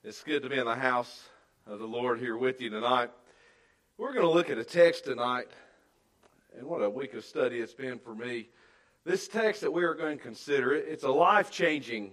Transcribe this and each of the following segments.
It's good to be in the house of the Lord here with you tonight. We're going to look at a text tonight, and what a week of study it's been for me. This text that we are going to consider, it's a life-changing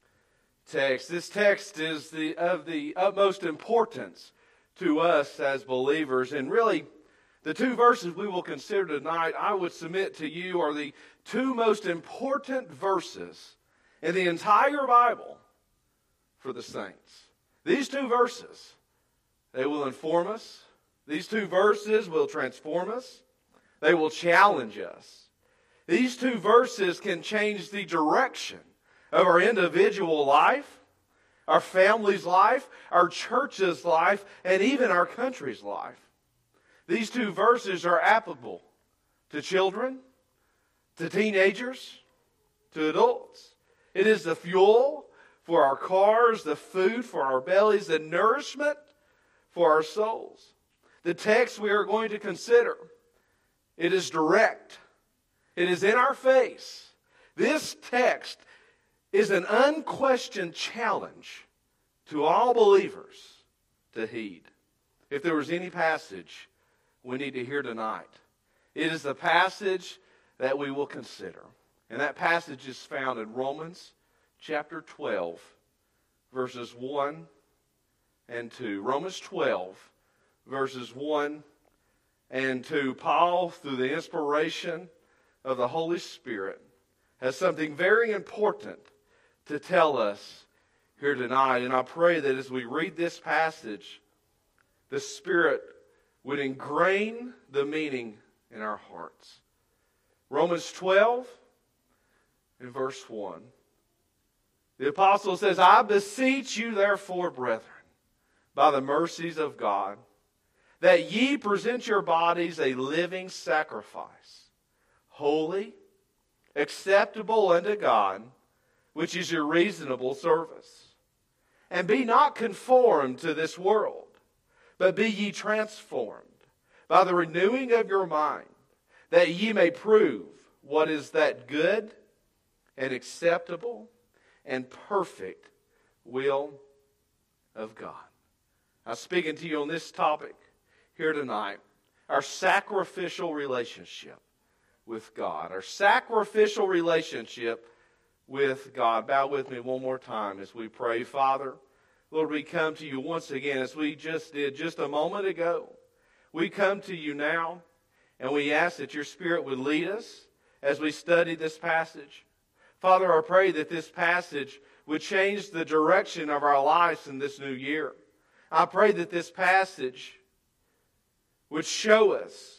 text. This text is of the utmost importance to us as believers, and really, the two verses we will consider tonight, I would submit to you, are the two most important verses in the entire Bible for the saints. These two verses, they will inform us. These two verses will transform us. They will challenge us. These two verses can change the direction of our individual life, our family's life, our church's life, and even our country's life. These two verses are applicable to children, to teenagers, to adults. It is the fuel for our cars, the food for our bellies, the nourishment for our souls. The text we are going to consider, it is direct. It is in our face. This text is an unquestioned challenge to all believers to heed. If there was any passage we need to hear tonight, it is the passage that we will consider. And that passage is found in Romans chapter 12, verses 1 and 2. Romans 12, verses 1 and 2. Paul, through the inspiration of the Holy Spirit, has something very important to tell us here tonight. And I pray that as we read this passage, the Spirit would ingrain the meaning in our hearts. Romans 12 and verse 1. The apostle says, I beseech you therefore, brethren, by the mercies of God, that ye present your bodies a living sacrifice, holy, acceptable unto God, which is your reasonable service. And be not conformed to this world, but be ye transformed by the renewing of your mind, that ye may prove what is that good and acceptable and perfect will of God. I'm speaking to you on this topic here tonight, our sacrificial relationship with God. Our sacrificial relationship with God. Bow with me one more time as we pray. Father, Lord, we come to you once again as we just did just a moment ago. We come to you now and we ask that your Spirit would lead us as we study this passage. Father, I pray that this passage would change the direction of our lives in this new year. I pray that this passage would show us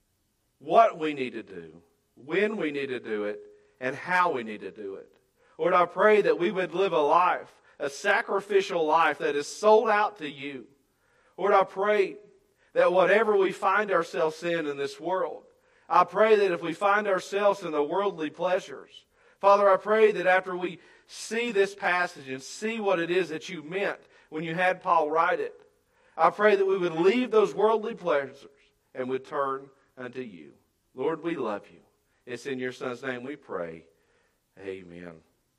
what we need to do, when we need to do it, and how we need to do it. Lord, I pray that we would live a life, a sacrificial life that is sold out to you. Lord, I pray that whatever we find ourselves in this world, I pray that if we find ourselves in the worldly pleasures, Father, I pray that after we see this passage and see what it is that you meant when you had Paul write it, I pray that we would leave those worldly pleasures and would turn unto you. Lord, we love you. It's in your Son's name we pray. Amen.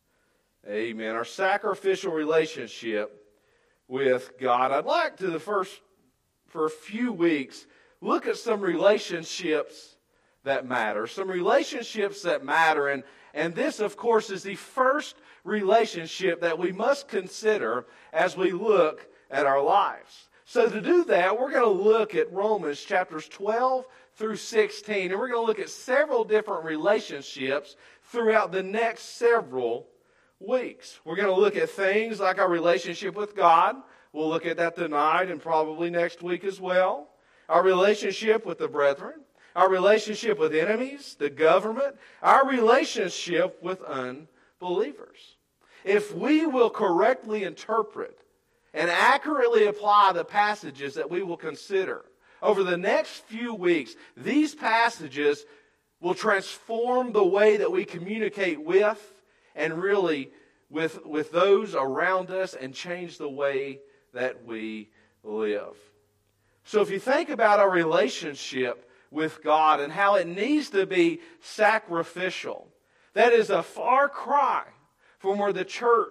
Amen. Our sacrificial relationship with God. I'd like to for a few weeks, look at some relationships that matter. Some relationships that matter. And this, of course, is the first relationship that we must consider as we look at our lives. So to do that, we're going to look at Romans chapters 12 through 16. And we're going to look at several different relationships throughout the next several weeks. We're going to look at things like our relationship with God. We'll look at that tonight and probably next week as well. Our relationship with the brethren. Our relationship with enemies, the government, our relationship with unbelievers. If we will correctly interpret and accurately apply the passages that we will consider over the next few weeks, these passages will transform the way that we communicate with and really with those around us and change the way that we live. So if you think about our relationship with God and how it needs to be sacrificial, that is a far cry from where the church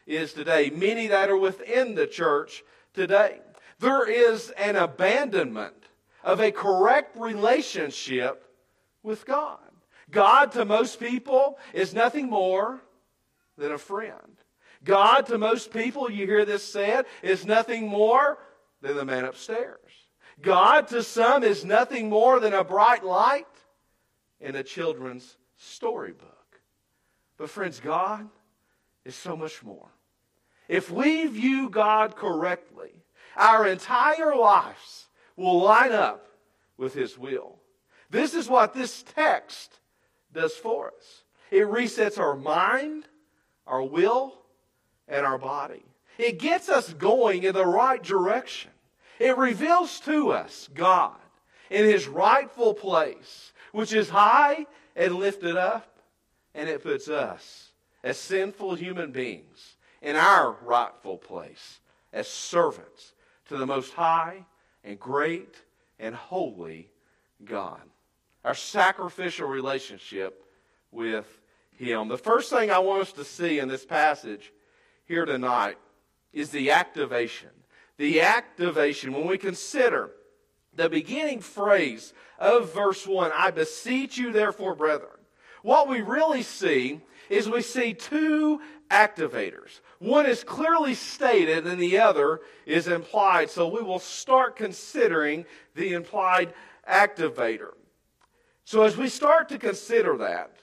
is today, many that are within the church today. There is an abandonment of a correct relationship with God. God to most people is nothing more than a friend. God to most people, you hear this said, is nothing more than the man upstairs. God to some is nothing more than a bright light in a children's storybook. But friends, God is so much more. If we view God correctly, our entire lives will line up with His will. This is what this text does for us. It resets our mind, our will, and our body. It gets us going in the right direction. It reveals to us God in His rightful place, which is high and lifted up, and it puts us as sinful human beings in our rightful place as servants to the Most High and great and holy God. Our sacrificial relationship with Him. The first thing I want us to see in this passage here tonight is the activation. The activation, when we consider the beginning phrase of verse 1, I beseech you therefore, brethren. What we really see is we see two activators. One is clearly stated and the other is implied. So we will start considering the implied activator. So as we start to consider that,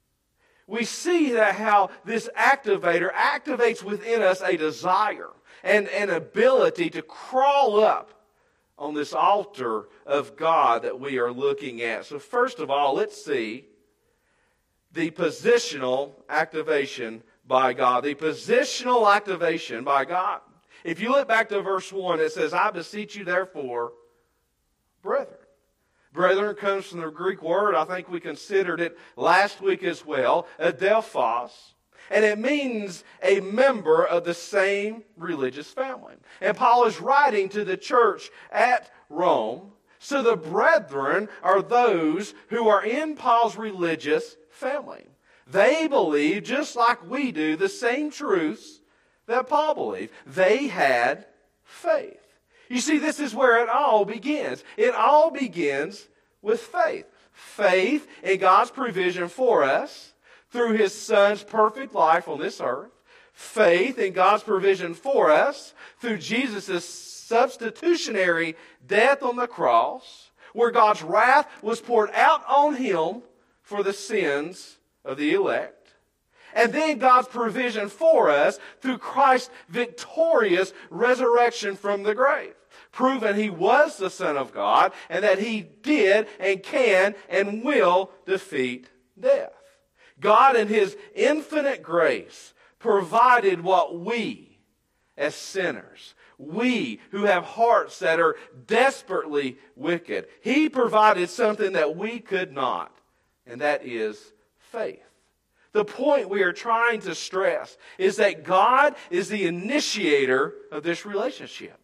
we see that how this activator activates within us a desire and an ability to crawl up on this altar of God that we are looking at. So first of all, let's see the positional activation by God. The positional activation by God. If you look back to verse 1, it says, I beseech you therefore, brethren. Brethren comes from the Greek word, I think we considered it last week as well, adelphos. And it means a member of the same religious family. And Paul is writing to the church at Rome. So the brethren are those who are in Paul's religious family. They believe, just like we do, the same truths that Paul believed. They had faith. You see, this is where it all begins. It all begins with faith. Faith in God's provision for us through His Son's perfect life on this earth. Faith in God's provision for us through Jesus' substitutionary death on the cross, where God's wrath was poured out on Him for the sins of the elect. And then God's provision for us through Christ's victorious resurrection from the grave, proving He was the Son of God and that He did and can and will defeat death. God in His infinite grace provided what we as sinners, we who have hearts that are desperately wicked, He provided something that we could not, and that is faith. The point we are trying to stress is that God is the initiator of this relationship.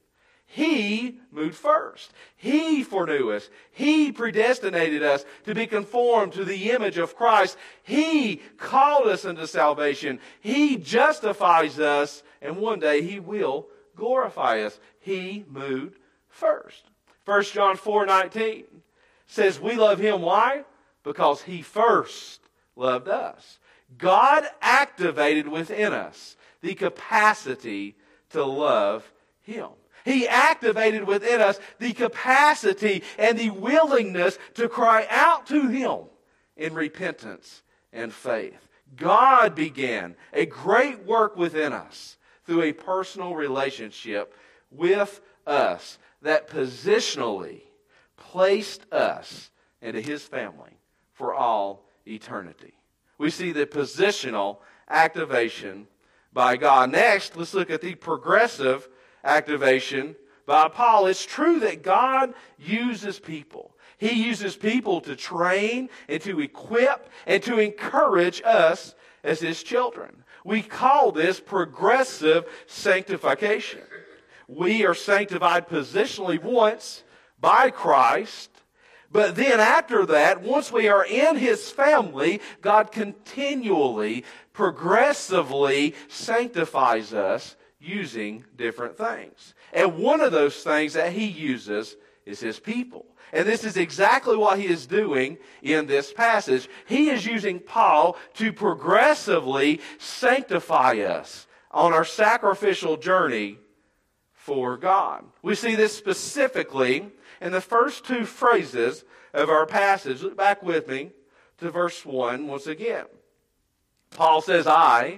He moved first. He foreknew us. He predestinated us to be conformed to the image of Christ. He called us into salvation. He justifies us, and one day He will glorify us. He moved first. 1 John 4:19 says we love Him. Why? Because He first loved us. God activated within us the capacity to love Him. He activated within us the capacity and the willingness to cry out to Him in repentance and faith. God began a great work within us through a personal relationship with us that positionally placed us into His family for all eternity. We see the positional activation by God. Next, let's look at the progressive activation by Paul. It's true that God uses people. He uses people to train and to equip and to encourage us as His children. We call this progressive sanctification. We are sanctified positionally once by Christ, But then after that, once we are in His family, God continually, progressively sanctifies us using different things. And one of those things that He uses is His people. And this is exactly what He is doing in this passage. He is using Paul to progressively sanctify us on our sacrificial journey for God. We see this specifically in the first two phrases of our passage. Look back with me to verse 1 once again. Paul says, I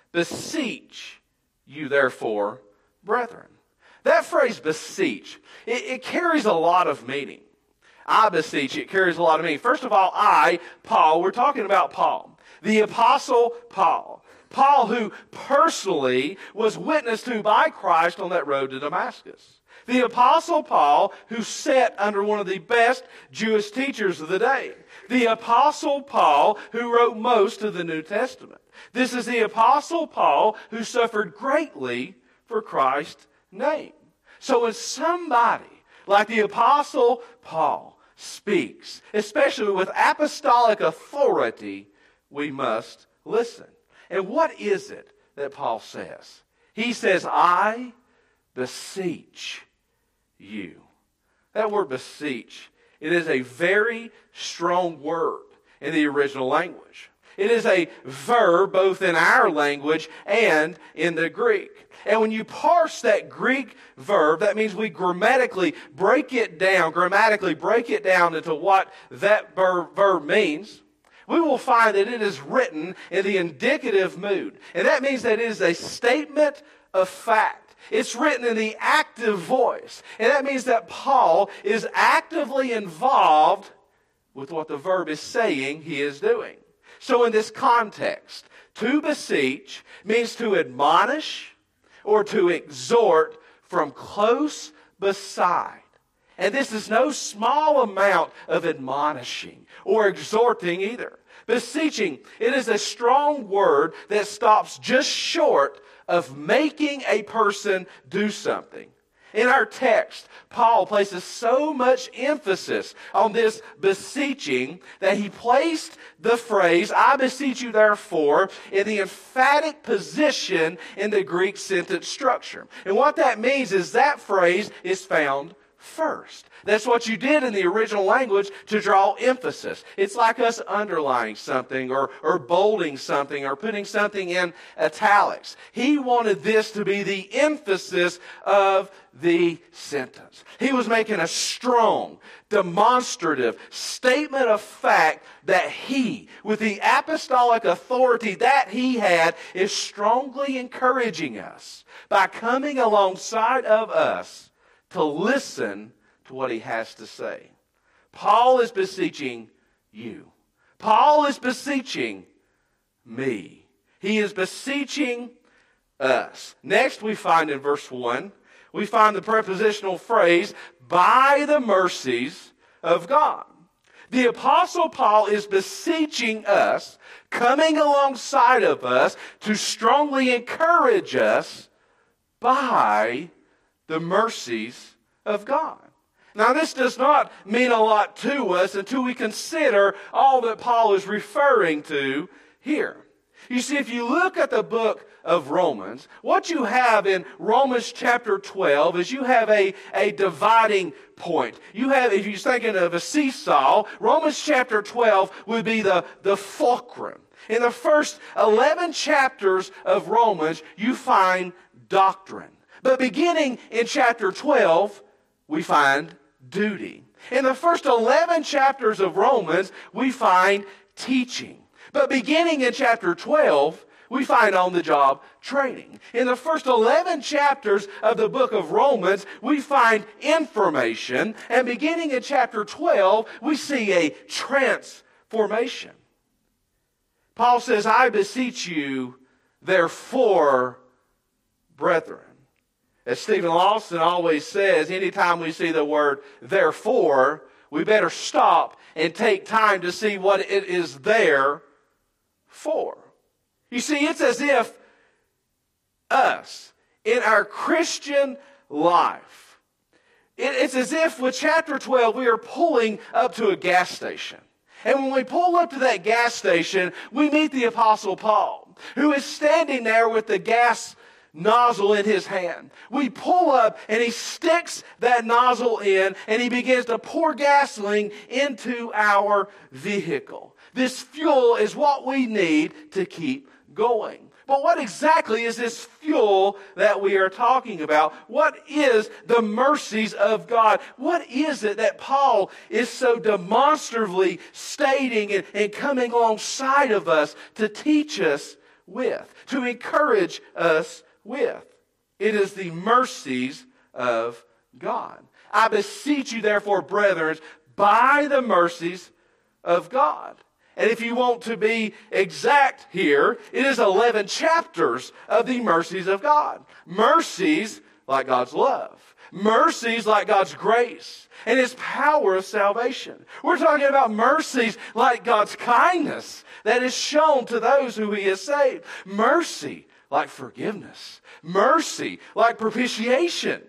beseech you therefore, brethren. That phrase, beseech, it carries a lot of meaning. I beseech, it carries a lot of meaning. First of all, Paul, we're talking about Paul, the Apostle Paul. Paul, who personally was witnessed to by Christ on that road to Damascus. The Apostle Paul, who sat under one of the best Jewish teachers of the day. The Apostle Paul, who wrote most of the New Testament. This is the Apostle Paul who suffered greatly for Christ's name. So when somebody like the Apostle Paul speaks, especially with apostolic authority, we must listen. And what is it that Paul says? He says, I beseech you. That word beseech, it is a very strong word in the original language. It is a verb both in our language and in the Greek. And when you parse that Greek verb, that means we grammatically break it down into what that verb means. We will find that it is written in the indicative mood. And that means that it is a statement of fact. It's written in the active voice. And that means that Paul is actively involved with what the verb is saying he is doing. So in this context, to beseech means to admonish or to exhort from close beside. And this is no small amount of admonishing or exhorting either. Beseeching, it is a strong word that stops just short of making a person do something. In our text, Paul places so much emphasis on this beseeching that he placed the phrase, I beseech you therefore, in the emphatic position in the Greek sentence structure. And what that means is that phrase is found first. That's what you did in the original language to draw emphasis. It's like us underlining something or bolding something or putting something in italics. He wanted this to be the emphasis of the sentence. He was making a strong, demonstrative statement of fact that he, with the apostolic authority that he had, is strongly encouraging us by coming alongside of us to listen to what he has to say. Paul is beseeching you. Paul is beseeching me. He is beseeching us. Next we find in verse 1, we find the prepositional phrase, by the mercies of God. The Apostle Paul is beseeching us, coming alongside of us to strongly encourage us by the mercies of God. Now, this does not mean a lot to us until we consider all that Paul is referring to here. You see, if you look at the book of Romans, what you have in Romans chapter 12 is you have a dividing point. You have, if you're thinking of a seesaw, Romans chapter 12 would be the fulcrum. In the first 11 chapters of Romans, you find doctrine. But beginning in chapter 12, we find duty. In the first 11 chapters of Romans, we find teaching. But beginning in chapter 12, we find on-the-job training. In the first 11 chapters of the book of Romans, we find information. And beginning in chapter 12, we see a transformation. Paul says, I beseech you, therefore, brethren. As Stephen Lawson always says, anytime we see the word therefore, we better stop and take time to see what it is there for. You see, it's as if us, in our Christian life, It's as if with chapter 12 we are pulling up to a gas station. And when we pull up to that gas station, we meet the Apostle Paul, who is standing there with the gas nozzle in his hand. We pull up and he sticks that nozzle in and he begins to pour gasoline into our vehicle. This fuel is what we need to keep going. But what exactly is this fuel that we are talking about? What is the mercies of God? What is it that Paul is so demonstratively stating and coming alongside of us to teach us with, to encourage us with? It is the mercies of God. I beseech you, therefore, brethren, by the mercies of God. And if you want to be exact here, it is 11 chapters of the mercies of God. Mercies like God's love. Mercies like God's grace and His power of salvation. We're talking about mercies like God's kindness that is shown to those who He has saved. Mercy like forgiveness. Mercy like propitiation.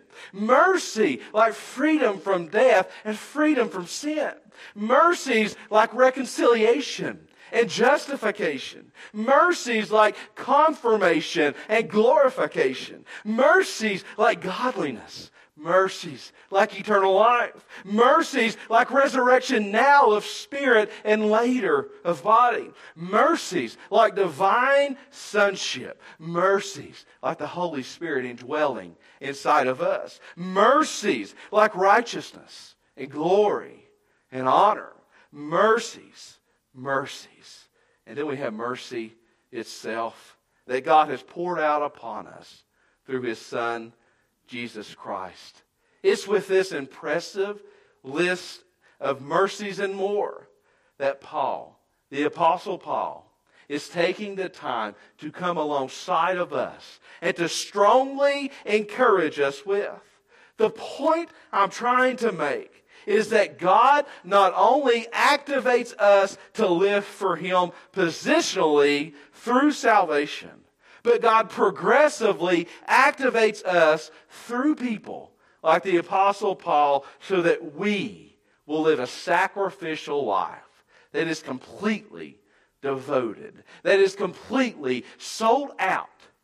Mercy like freedom from death and freedom from sin. Mercies like reconciliation and justification. Mercies like confirmation and glorification. Mercies like godliness. Mercies like eternal life. Mercies like resurrection now of spirit and later of body. Mercies like divine sonship. Mercies like the Holy Spirit indwelling inside of us. Mercies like righteousness and glory and honor. Mercies, mercies. And then we have mercy itself that God has poured out upon us through His Son, Jesus Christ. It's with this impressive list of mercies and more that Paul, the Apostle Paul, is taking the time to come alongside of us and to strongly encourage us with. The point I'm trying to make is that God not only activates us to live for Him positionally through salvation, but God progressively activates us through people like the Apostle Paul so that we will live a sacrificial life that is completely devoted, that is completely sold out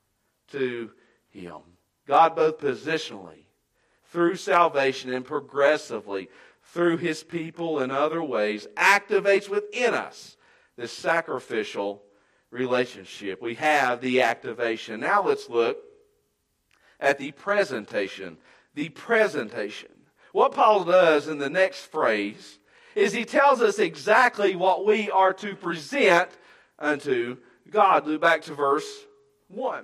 to Him. God both positionally through salvation and progressively through His people in other ways activates within us this sacrificial relationship. We have the activation. Now let's look at the presentation. The presentation. What Paul does in the next phrase is he tells us exactly what we are to present unto God. Look back to verse 1.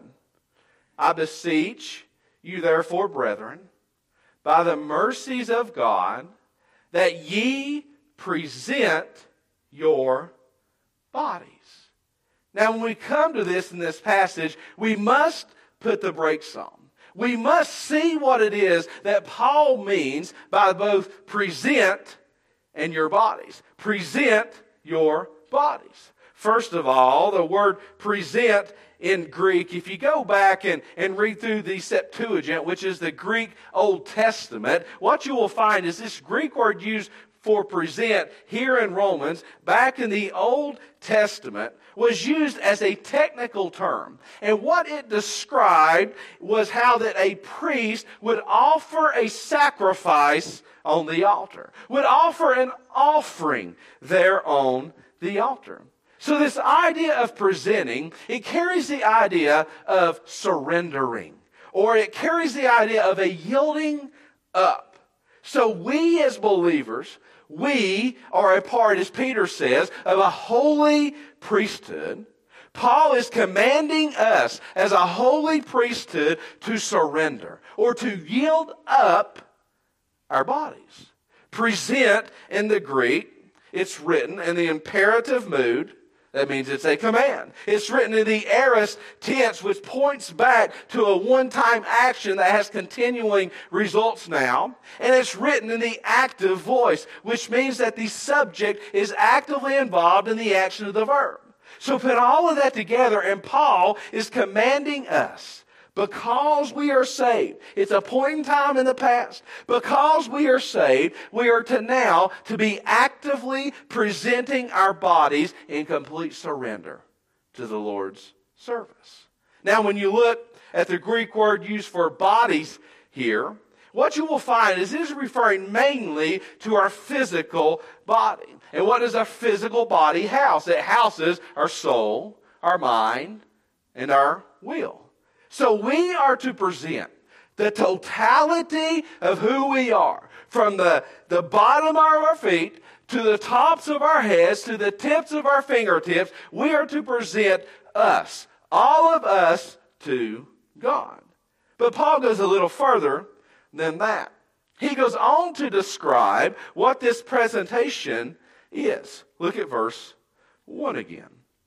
I beseech you therefore, brethren, by the mercies of God, that ye present your bodies. Now, when we come to this in this passage, we must put the brakes on. We must see what it is that Paul means by both present and your bodies. Present your bodies. First of all, the word present in Greek, if you go back and read through the Septuagint, which is the Greek Old Testament, what you will find is this Greek word used for present here in Romans, back in the Old Testament, was used as a technical term. And what it described was how that a priest would offer a sacrifice on the altar, would offer an offering there on the altar. So this idea of presenting, it carries the idea of surrendering, or it carries the idea of a yielding up. So we as believers, we are a part, as Peter says, of a holy priesthood. Paul is commanding us as a holy priesthood to surrender or to yield up our bodies. Present in the Greek, it's written in the imperative mood. That means it's a command. It's written in the aorist tense, which points back to a one-time action that has continuing results now. And it's written in the active voice, which means that the subject is actively involved in the action of the verb. So put all of that together, and Paul is commanding us Because we are saved, it's a point in time in the past. Because we are saved, we are to now to be actively presenting our bodies in complete surrender to the Lord's service. Now, when you look at the Greek word used for bodies here, what you will find is it is referring mainly to our physical body. And what does a physical body house? It houses our soul, our mind, and our will. So we are to present the totality of who we are, from the bottom of our feet to the tops of our heads to the tips of our fingertips. We are to present us, all of us, to God. But Paul goes a little further than that. He goes on to describe what this presentation is. Look at verse 1 again.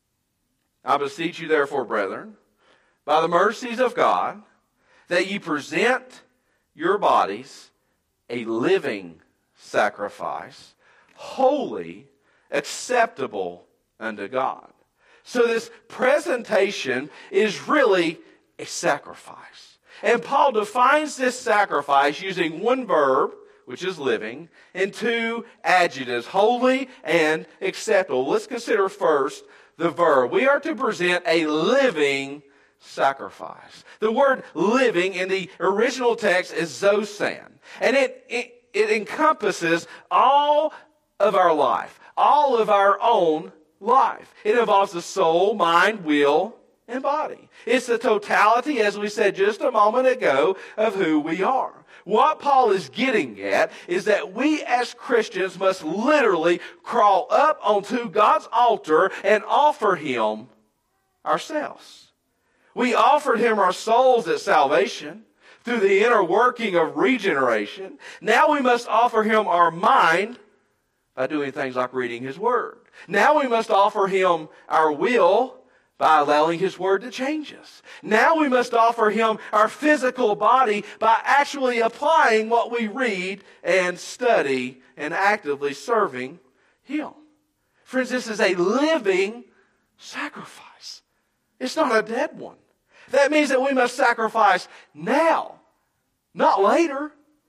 I beseech you therefore, brethren, by the mercies of God, that ye present your bodies a living sacrifice, holy, acceptable unto God. So this presentation is really a sacrifice. And Paul defines this sacrifice using one verb, which is living, and two adjectives, holy and acceptable. Let's consider first the verb. We are to present a living sacrifice. The word living in the original text is zosan. And it encompasses all of our life, all of our own life. It involves the soul, mind, will, and body. It's the totality, as we said just a moment ago, of who we are. What Paul is getting at is that we as Christians must literally crawl up onto God's altar and offer Him ourselves. We offered Him our souls at salvation through the inner working of regeneration. Now we must offer Him our mind by doing things like reading His Word. Now we must offer Him our will by allowing His Word to change us. Now we must offer Him our physical body by actually applying what we read and study and actively serving Him. Friends, this is a living sacrifice. It's not a dead one. That means that we must sacrifice now, not later.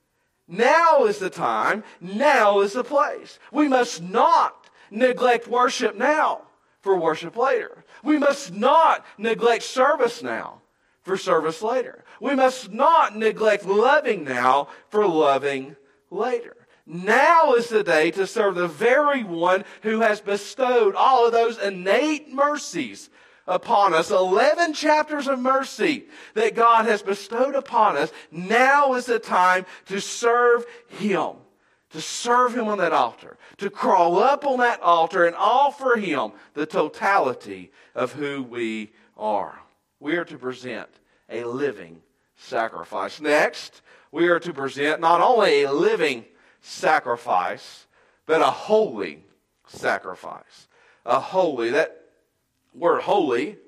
Now is the time. Now is the place. We must not neglect worship now for worship later. We must not neglect service now for service later. We must not neglect loving now for loving later. Now is the day to serve the very one who has bestowed all of those innate mercies upon us. 11 chapters of mercy that God has bestowed upon us. Now is the time to serve Him. To serve Him on that altar. To crawl up on that altar and offer Him the totality of who we are. We are to present a living sacrifice. Next, we are to present not only a living sacrifice, but a holy sacrifice. A holy, that word holy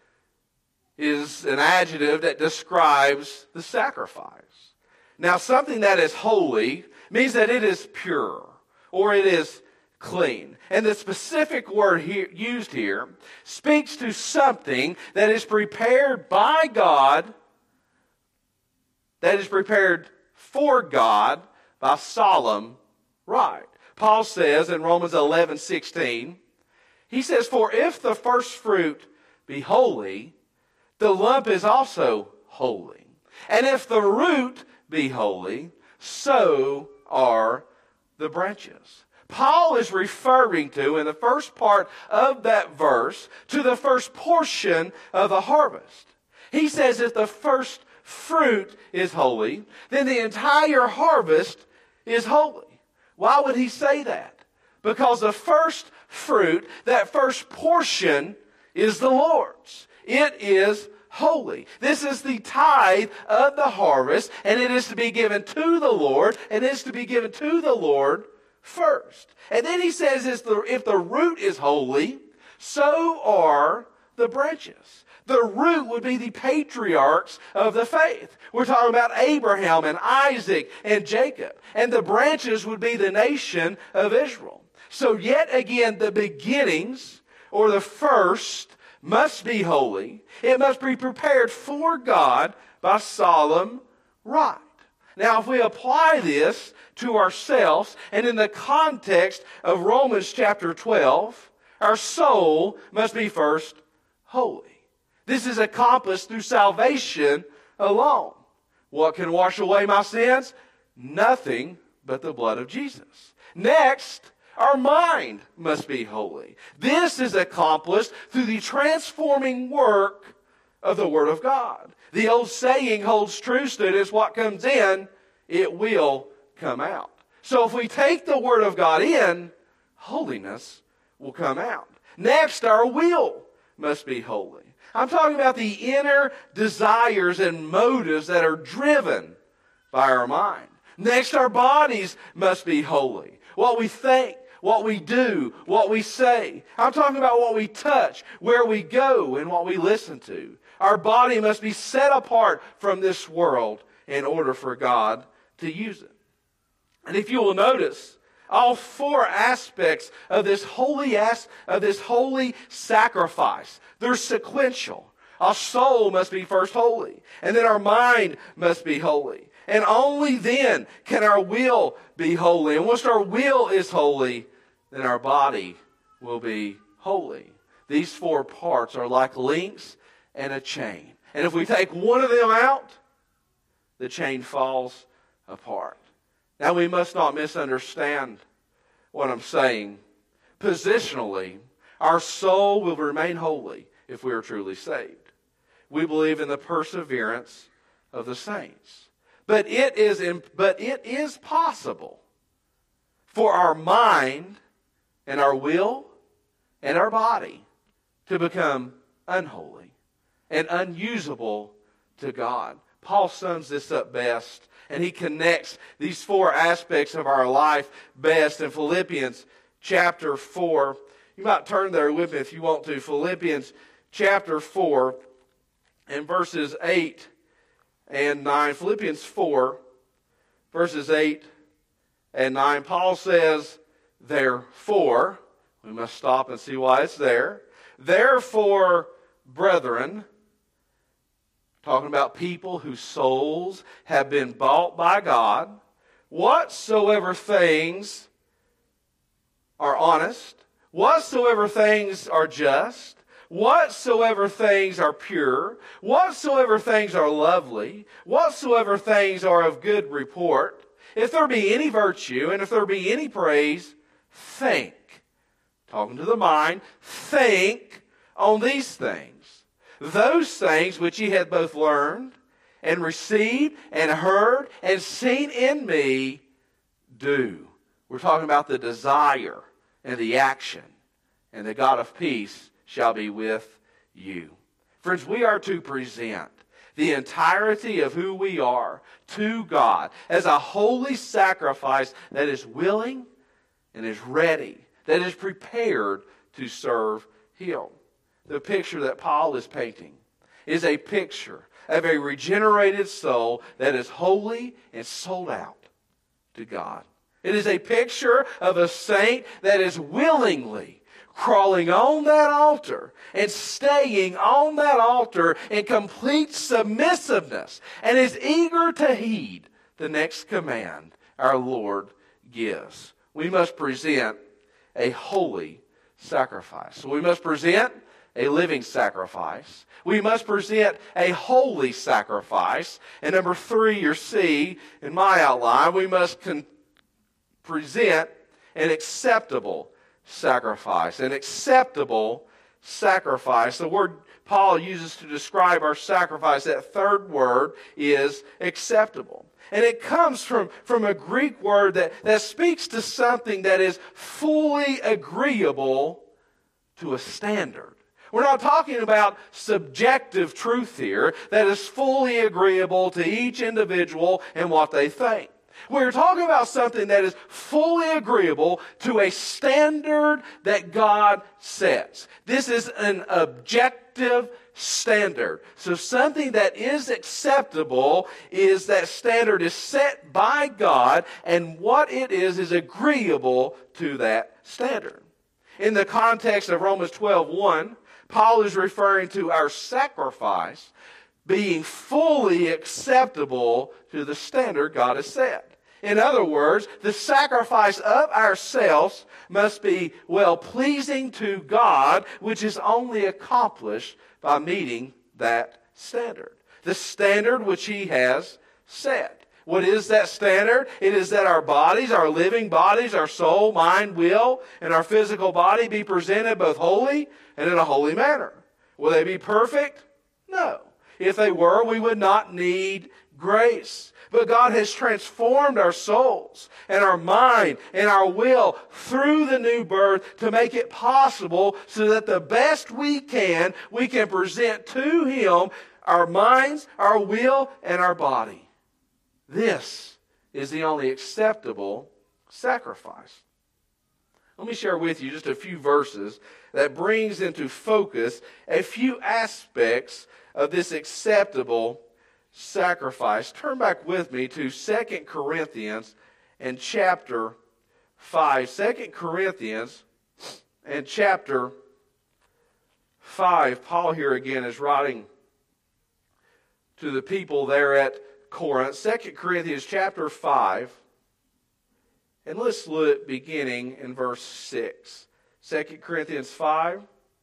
is an adjective that describes the sacrifice. Now, something that is holy means that it is pure or it is clean. And the specific word used here speaks to something that is prepared by God, that is prepared for God by solemn rite. Paul says in Romans 11:16, he says, "For if the first fruit be holy, the lump is also holy. And if the root be holy, so are the branches." Paul is referring to, in the first part of that verse, to the first portion of the harvest. He says if the first fruit is holy, then the entire harvest is holy. Why would he say that? Because the first fruit, that first portion, is the Lord's. It is holy. This is the tithe of the harvest, and it is to be given to the Lord, and it is to be given to the Lord first. And then he says if the root is holy, so are the branches. The root would be the patriarchs of the faith. We're talking about Abraham and Isaac and Jacob. And the branches would be the nation of Israel. So yet again, the beginnings, or the first must be holy. It must be prepared for God by solemn rite. Now, if we apply this to ourselves and in the context of Romans chapter 12, our soul must be first holy. This is accomplished through salvation alone. What can wash away my sins? Nothing but the blood of Jesus. Next, our mind must be holy. This is accomplished through the transforming work of the Word of God. The old saying holds true, students: what comes in, it will come out. So if we take the Word of God in, holiness will come out. Next, our will must be holy. I'm talking about the inner desires and motives that are driven by our mind. Next, our bodies must be holy. What we think, what we do, what we say. I'm talking about what we touch, where we go, and what we listen to. Our body must be set apart from this world in order for God to use it. And if you will notice, all four aspects of this holy sacrifice, they're sequential. Our soul must be first holy, and then our mind must be holy. And only then can our will be holy. And once our will is holy, then our body will be holy. These four parts are like links and a chain. And if we take one of them out, the chain falls apart. Now, we must not misunderstand what I'm saying. Positionally, our soul will remain holy if we are truly saved. We believe in the perseverance of the saints. But it is possible for our mind and our will and our body to become unholy and unusable to God. Paul sums this up best, and he connects these four aspects of our life best in Philippians chapter 4. You might turn there with me if you want to. Philippians chapter 4 and verses 8 and 9. Philippians 4, verses 8 and 9. Paul says, therefore, we must stop and see why it's there. Therefore, brethren, talking about people whose souls have been bought by God, whatsoever things are honest, whatsoever things are just, whatsoever things are pure, whatsoever things are lovely, whatsoever things are of good report, if there be any virtue and if there be any praise, think. Talking to the mind, think on these things. Those things which ye had both learned and received and heard and seen in me, do. We're talking about the desire and the action. And the God of peace shall be with you. Friends, we are to present the entirety of who we are to God as a holy sacrifice that is willing and is ready, that is prepared to serve Him. The picture that Paul is painting is a picture of a regenerated soul that is holy and sold out to God. It is a picture of a saint that is willingly crawling on that altar and staying on that altar in complete submissiveness and is eager to heed the next command our Lord gives. We must present a holy sacrifice. So we must present a living sacrifice. We must present a holy sacrifice. And number 3, or C, in my outline, we must present an acceptable sacrifice. An acceptable sacrifice. The word Paul uses to describe our sacrifice, that third word, is acceptable. And it comes from a Greek word that speaks to something that is fully agreeable to a standard. We're not talking about subjective truth here that is fully agreeable to each individual and what they think. We're talking about something that is fully agreeable to a standard that God sets. This is an objective standard. So something that is acceptable is that standard is set by God, and what it is agreeable to that standard. In the context of Romans 12:1, Paul is referring to our sacrifice being fully acceptable to the standard God has set. In other words, the sacrifice of ourselves must be well-pleasing to God, which is only accomplished by meeting that standard. The standard which He has set. What is that standard? It is that our bodies, our living bodies, our soul, mind, will, and our physical body be presented both holy and in a holy manner. Will they be perfect? No. If they were, we would not need grace. But God has transformed our souls and our mind and our will through the new birth to make it possible so that the best we can present to Him our minds, our will, and our body. This is the only acceptable sacrifice. Let me share with you just a few verses that brings into focus a few aspects of this acceptable sacrifice. Turn back with me to 2 Corinthians and chapter 5. 2 Corinthians and chapter 5. Paul here again is writing to the people there at Corinth. 2 Corinthians chapter 5. And let's look beginning in verse 6. 2 Corinthians 5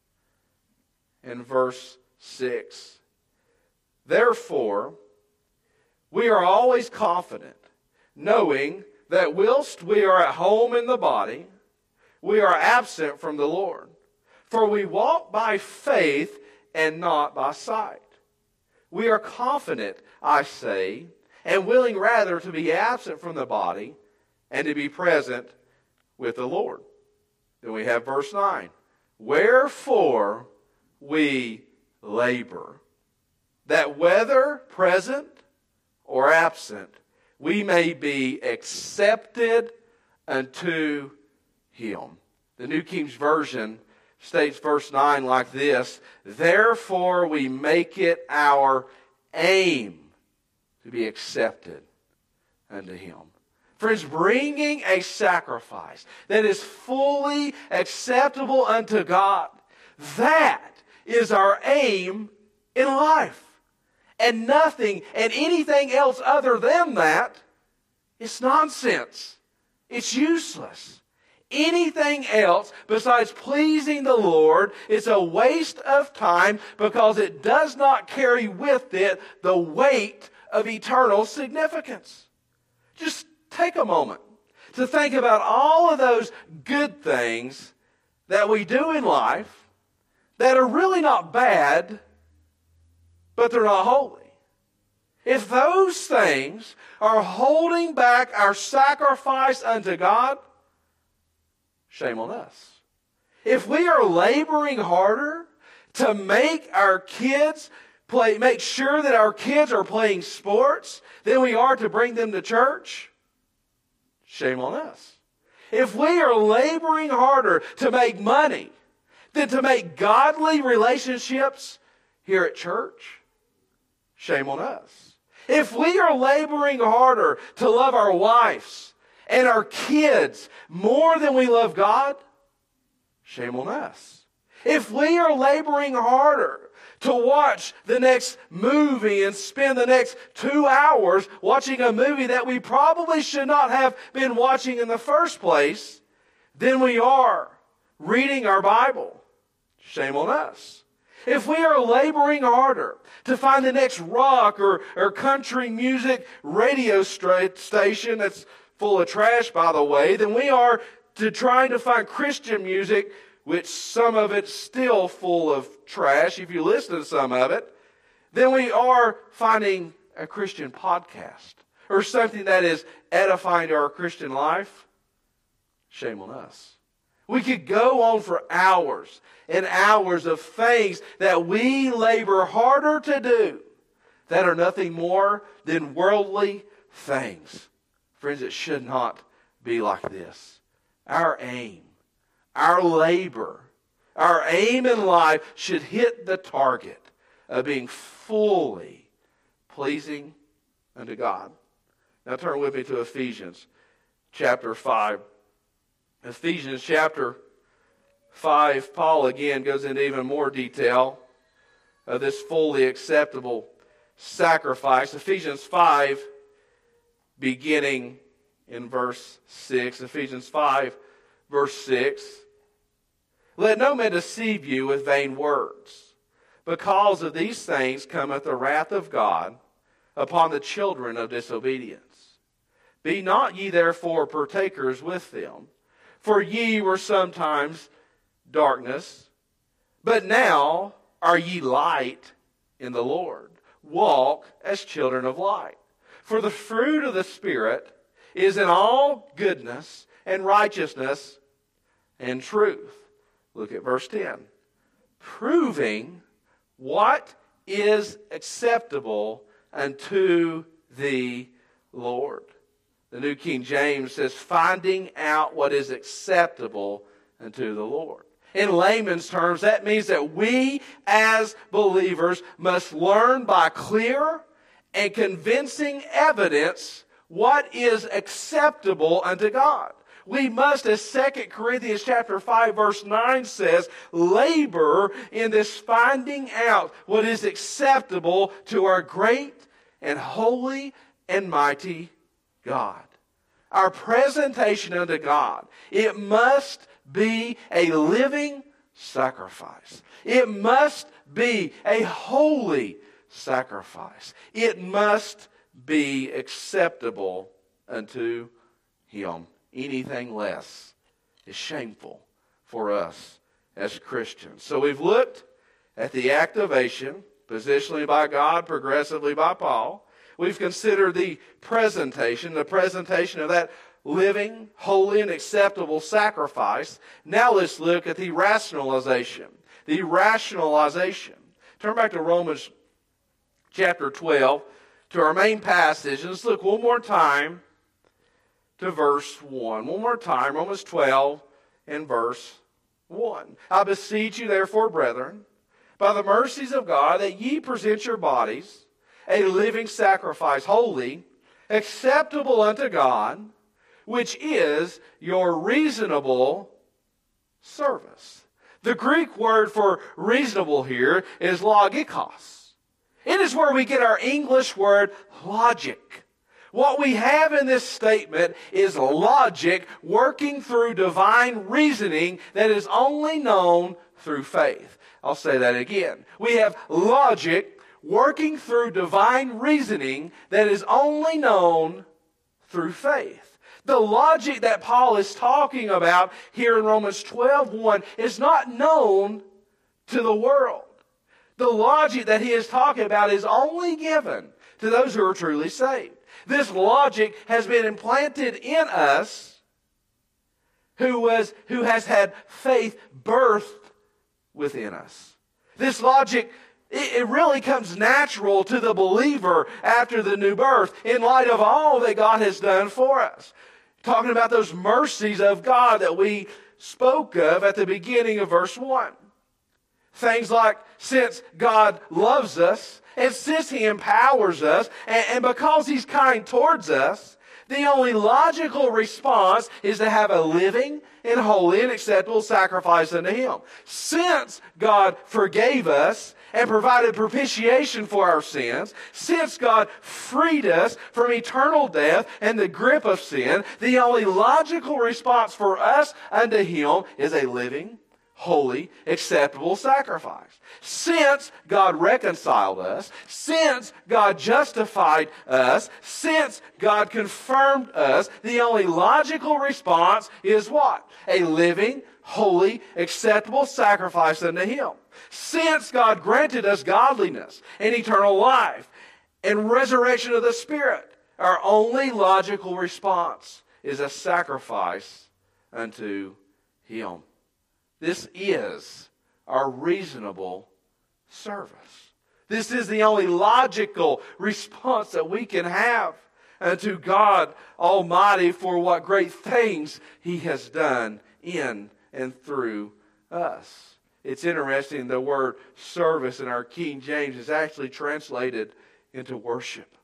and verse 6. Therefore, we are always confident, knowing that whilst we are at home in the body, we are absent from the Lord. For we walk by faith and not by sight. We are confident, I say, and willing rather to be absent from the body and to be present with the Lord. Then we have verse 9. Wherefore we labor, that whether present or absent, we may be accepted unto Him. The New King James Version states verse 9 like this: Therefore we make it our aim to be accepted unto Him. Friends, bringing a sacrifice that is fully acceptable unto God, that is our aim in life. And nothing and anything else other than that is nonsense. It's useless. Anything else besides pleasing the Lord is a waste of time because it does not carry with it the weight of eternal significance. Just take a moment to think about all of those good things that we do in life that are really not bad, but they're not holy. If those things are holding back our sacrifice unto God, shame on us. If we are laboring harder to make our kids make sure that our kids are playing sports than we are to bring them to church, shame on us. If we are laboring harder to make money than to make godly relationships here at church, shame on us. If we are laboring harder to love our wives and our kids more than we love God, shame on us. If we are laboring harder to watch the next movie and spend the next 2 hours watching a movie that we probably should not have been watching in the first place, then we are reading our Bible, shame on us. If we are laboring harder to find the next rock or country music radio station that's full of trash, by the way, than we are to trying to find Christian music, which some of it's still full of trash if you listen to some of it, then we are finding a Christian podcast or something that is edifying to our Christian life, shame on us. We could go on for hours and hours of things that we labor harder to do that are nothing more than worldly things. Friends, it should not be like this. Our aim, our labor, our aim in life should hit the target of being fully pleasing unto God. Now turn with me to Ephesians chapter 5. Ephesians chapter 5, Paul again goes into even more detail of this fully acceptable sacrifice. Ephesians 5, beginning in verse 6. Ephesians 5, verse 6. Let no man deceive you with vain words. Because of these things cometh the wrath of God upon the children of disobedience. Be not ye therefore partakers with them. For ye were sometimes darkness, but now are ye light in the Lord. Walk as children of light. For the fruit of the Spirit is in all goodness and righteousness and truth. Look at verse 10. Proving what is acceptable unto the Lord. The New King James says, finding out what is acceptable unto the Lord. In layman's terms, that means that we as believers must learn by clear and convincing evidence what is acceptable unto God. We must, as 2 Corinthians chapter 5, verse 9 says, labor in this finding out what is acceptable to our great and holy and mighty God. Our presentation unto God, it must be a living sacrifice. It must be a holy sacrifice. It must be acceptable unto Him. Anything less is shameful for us as Christians. So we've looked at the activation, positionally by God, progressively by Paul. We've considered the presentation of that living, holy, and acceptable sacrifice. Now let's look at the rationalization. The rationalization. Turn back to Romans chapter 12, to our main passage. And let's look one more time to verse 1. One more time, Romans 12 and verse 1. I beseech you, therefore, brethren, by the mercies of God, that ye present your bodies a living sacrifice, holy, acceptable unto God, which is your reasonable service. The Greek word for reasonable here is logikos. It is where we get our English word logic. What we have in this statement is logic working through divine reasoning that is only known through faith. I'll say that again. We have logic working through divine reasoning that is only known through faith. The logic that Paul is talking about here in Romans 12:1 is not known to the world. The logic that he is talking about is only given to those who are truly saved. This logic has been implanted in us who has had faith birthed within us. This logic, it really comes natural to the believer after the new birth in light of all that God has done for us. Talking about those mercies of God that we spoke of at the beginning of verse 1. Things like, since God loves us, and since He empowers us, and because He's kind towards us, the only logical response is to have a living and holy and acceptable sacrifice unto Him. Since God forgave us and provided propitiation for our sins, since God freed us from eternal death and the grip of sin, the only logical response for us unto Him is a living, holy, acceptable sacrifice. Since God reconciled us, since God justified us, since God confirmed us, the only logical response is what? A living, holy, acceptable sacrifice unto Him. Since God granted us godliness and eternal life and resurrection of the Spirit, our only logical response is a sacrifice unto Him. This is our reasonable service. This is the only logical response that we can have unto God Almighty for what great things He has done in and through us. It's interesting, the word service in our King James is actually translated into worship.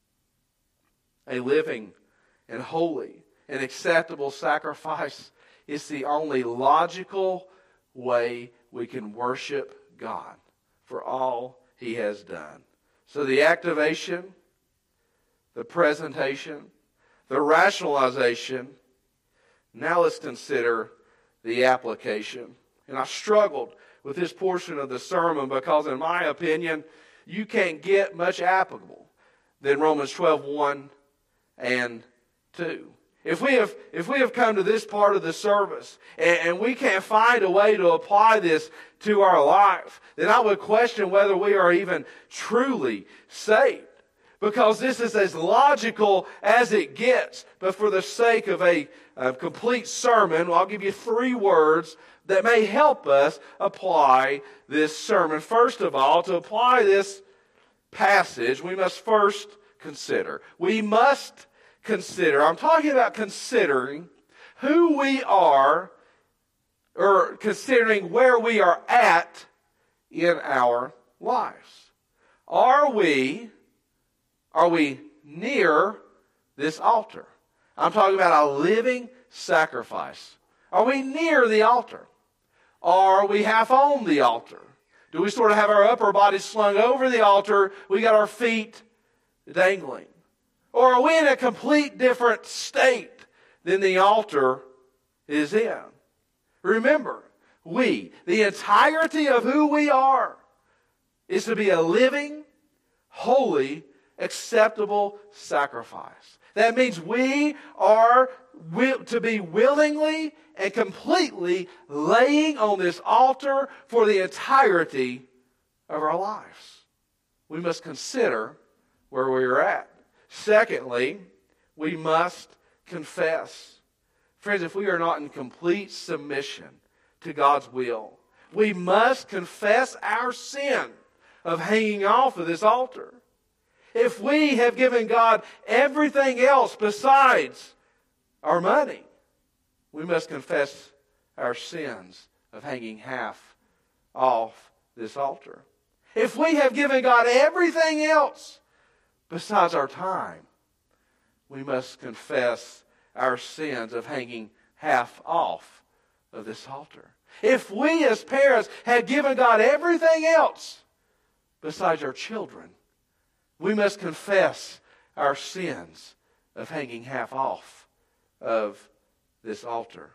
A living and holy and acceptable sacrifice is the only logical way we can worship God for all He has done. So the activation, the presentation, the rationalization. Now let's consider the application. And I struggled with this portion of the sermon because, in my opinion, you can't get much applicable than Romans 12:1 and 2. If we have come to this part of the service and we can't find a way to apply this to our life, then I would question whether we are even truly saved. Because this is as logical as it gets. But for the sake of a complete sermon, I'll give you 3 words that may help us apply this sermon. First of all, to apply this passage, we must first consider. We must consider. I'm talking about considering who we are, or considering where we are at in our lives. Are we near this altar? I'm talking about a living sacrifice. Are we near the altar? Are we half on the altar? Do we sort of have our upper body slung over the altar? We got our feet dangling. Or are we in a complete different state than the altar is in? Remember, the entirety of who we are, is to be a living, holy, acceptable sacrifice. That means we are to be willingly and completely laying on this altar for the entirety of our lives. We must consider where we are at. Secondly, we must confess. Friends, if we are not in complete submission to God's will, we must confess our sin of hanging off of this altar. If we have given God everything else besides our money, we must confess our sins of hanging half off this altar. If we have given God everything else besides our time, we must confess our sins of hanging half off of this altar. If we as parents have given God everything else besides our children, we must confess our sins of hanging half off of this altar.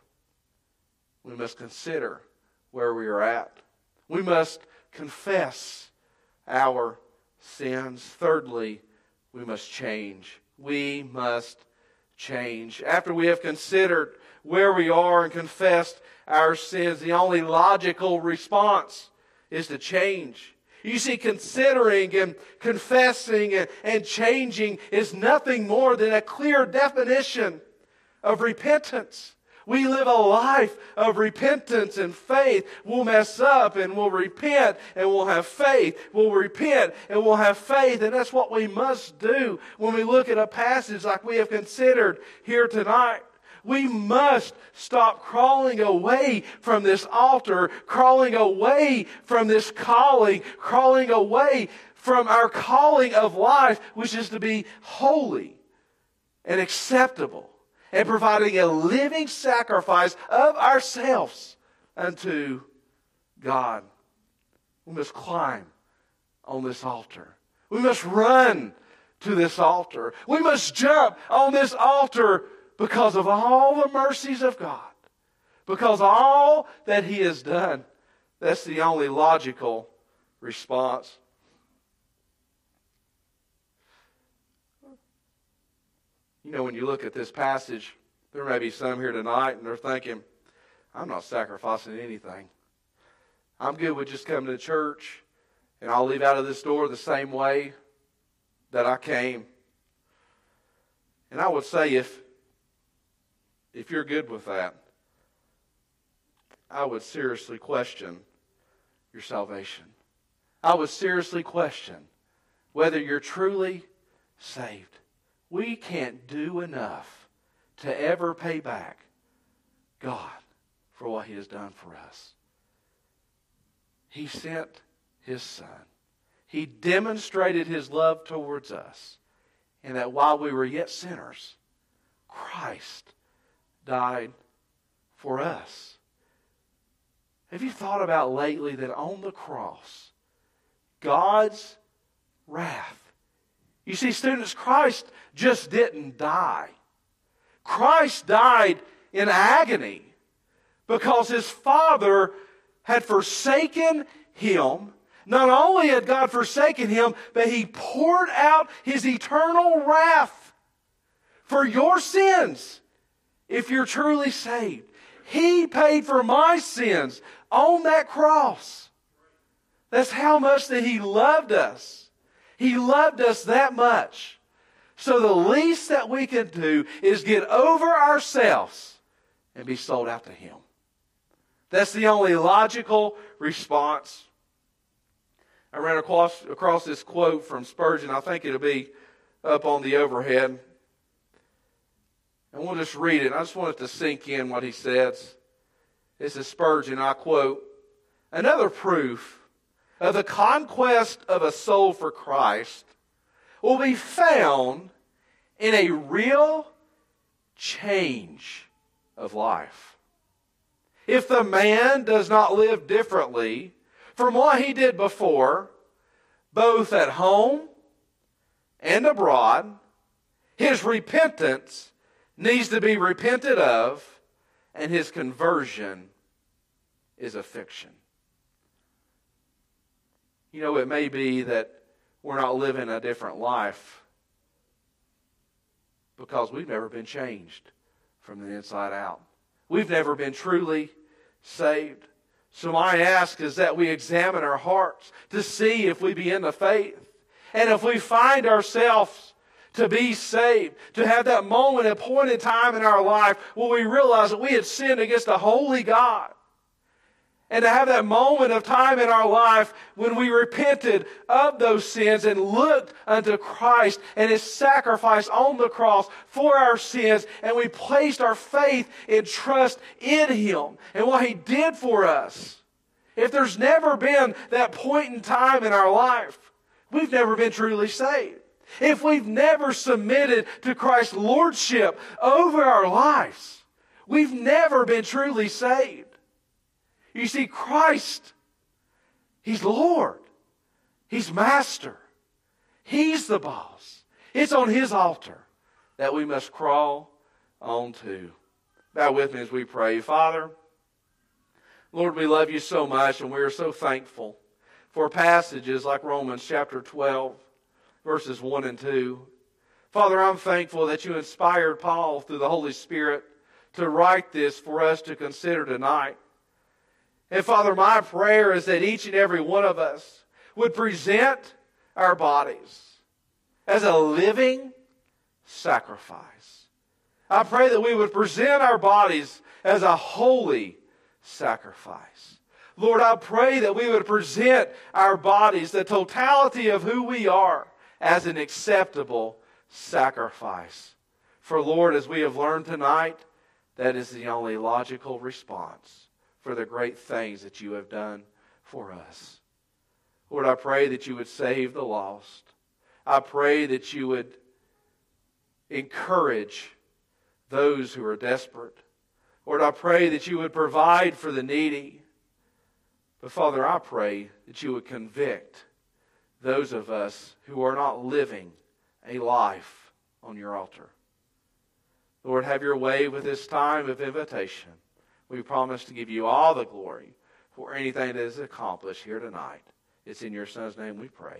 We must consider where we are at. We must confess our sins. Thirdly, we must change. We must change. After we have considered where we are and confessed our sins, the only logical response is to change. You see, considering and confessing and changing is nothing more than a clear definition of repentance. We live a life of repentance and faith. We'll mess up and we'll repent and we'll have faith. We'll repent and we'll have faith. And that's what we must do when we look at a passage like we have considered here tonight. We must stop crawling away from this altar, crawling away from this calling, crawling away from our calling of life, which is to be holy and acceptable and providing a living sacrifice of ourselves unto God. We must climb on this altar. We must run to this altar. We must jump on this altar because of all the mercies of God. Because all that He has done. That's the only logical response. You know, when you look at this passage, there may be some here tonight and they're thinking, I'm not sacrificing anything. I'm good with just coming to church and I'll leave out of this door the same way that I came. And I would say if you're good with that, I would seriously question your salvation. I would seriously question whether you're truly saved. We can't do enough to ever pay back God for what He has done for us. He sent His Son. He demonstrated His love towards us. And that while we were yet sinners, Christ died for us. Have you thought about lately that on the cross, God's wrath? You see, students, Christ just didn't die. Christ died in agony because his Father had forsaken him. Not only had God forsaken him, but he poured out his eternal wrath for your sins if you're truly saved. He paid for my sins on that cross. That's how much that he loved us. He loved us that much. So the least that we can do is get over ourselves and be sold out to him. That's the only logical response. I ran across this quote from Spurgeon. I think it'll be up on the overhead. And we'll just read it. I just want it to sink in what he says. This is Spurgeon, I quote, "Another proof of the conquest of a soul for Christ will be found in a real change of life. If the man does not live differently from what he did before, both at home and abroad, his repentance needs to be repented of, and his conversion is a fiction." You know, it may be that we're not living a different life because we've never been changed from the inside out. We've never been truly saved. So my ask is that we examine our hearts to see if we be in the faith. And if we find ourselves to be saved, to have that moment, appointed time in our life where we realize that we had sinned against a holy God. And to have that moment of time in our life when we repented of those sins and looked unto Christ and his sacrifice on the cross for our sins, and we placed our faith and trust in him and what he did for us. If there's never been that point in time in our life, we've never been truly saved. If we've never submitted to Christ's lordship over our lives, we've never been truly saved. You see, Christ, he's Lord. He's Master. He's the boss. It's on his altar that we must crawl onto. Bow with me as we pray. Father, Lord, we love you so much, and we are so thankful for passages like Romans chapter 12, verses 1 and 2. Father, I'm thankful that you inspired Paul through the Holy Spirit to write this for us to consider tonight. And Father, my prayer is that each and every one of us would present our bodies as a living sacrifice. I pray that we would present our bodies as a holy sacrifice. Lord, I pray that we would present our bodies, the totality of who we are, as an acceptable sacrifice. For Lord, as we have learned tonight, that is the only logical response for the great things that you have done for us. Lord, I pray that you would save the lost. I pray that you would encourage those who are desperate. Lord, I pray that you would provide for the needy. But Father, I pray that you would convict those of us who are not living a life on your altar. Lord, have your way with this time of invitation. We promise to give you all the glory for anything that is accomplished here tonight. It's in your Son's name we pray.